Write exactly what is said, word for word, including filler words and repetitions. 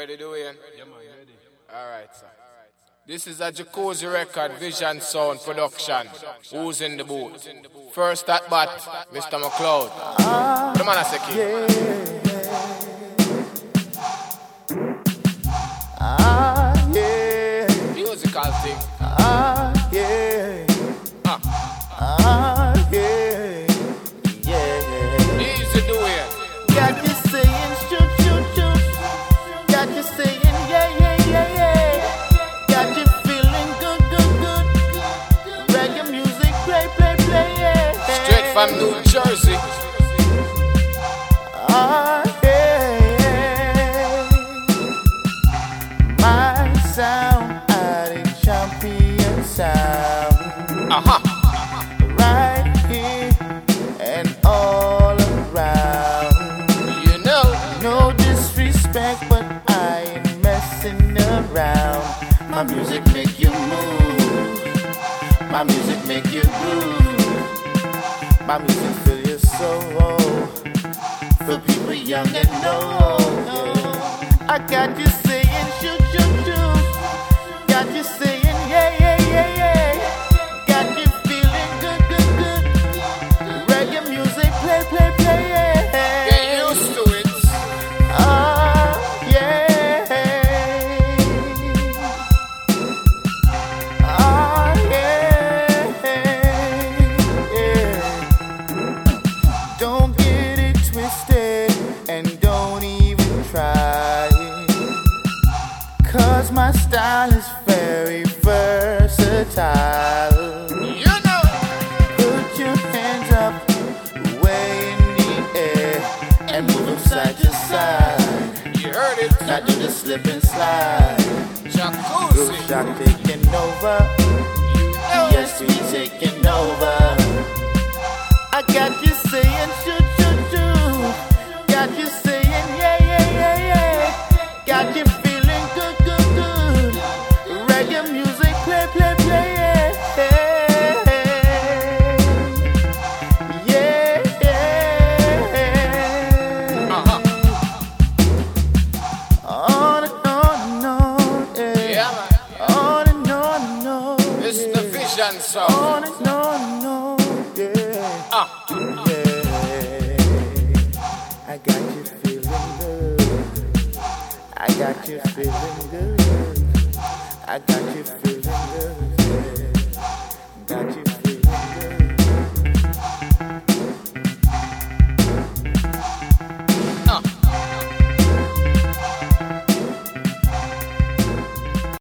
ready, Dwayne? Yeah, man, ready. Alright, sir. This is a Jacuzzi record, Vision Sound Production. Who's in the booth? First at bat, Mister McLeod. Ah, Come on, I say, kid. Ah, yeah. Musical thing. Ah, yeah. Ah. Ah, yeah. Yeah. Easy, Dwayne. Got you saying shoot, shoot, shoot. Got you saying yeah, yeah, yeah, yeah. Got you feeling good, good, good. Reggae music, play, play, play, yeah. Straight from New Jersey. Ah, yeah. My sound, I the champion sound. Aha. Right here and all around. You know. No disrespect, but I ain't messing around. My music make you move. My music make you groove. My music fill your soul. For people young and old. I got you saying shoot, shoot, shoot. Got you saying yeah, yeah, yeah, yeah. Got you feeling good, good, good. Reggae music, play, play, play, yeah. Get used to it. Ah, yeah. Ah, yeah. Yeah. Don't get it twisted and don't even try it. Cause my style is very versatile. You know. Put your hands up, way in the air, and move them side to side. You heard it. Not do the slip and slide. Group Jacuzzi. shot taking over. Yes, we taking over. I got you saying shoot, shoot, shoot. Got you saying yeah, yeah, yeah, yeah. Got you feeling good, good, good. Reggae music, play, play, play, yeah. Yeah, yeah. Uh-huh. On and on and on, yeah. Yeah, man. On and on and on. This is yeah. the Vision Sound. On and on and on, yeah. Ah. Yeah. I got you feeling good. I got you feeling good. I got you feeling good. Yeah. Got you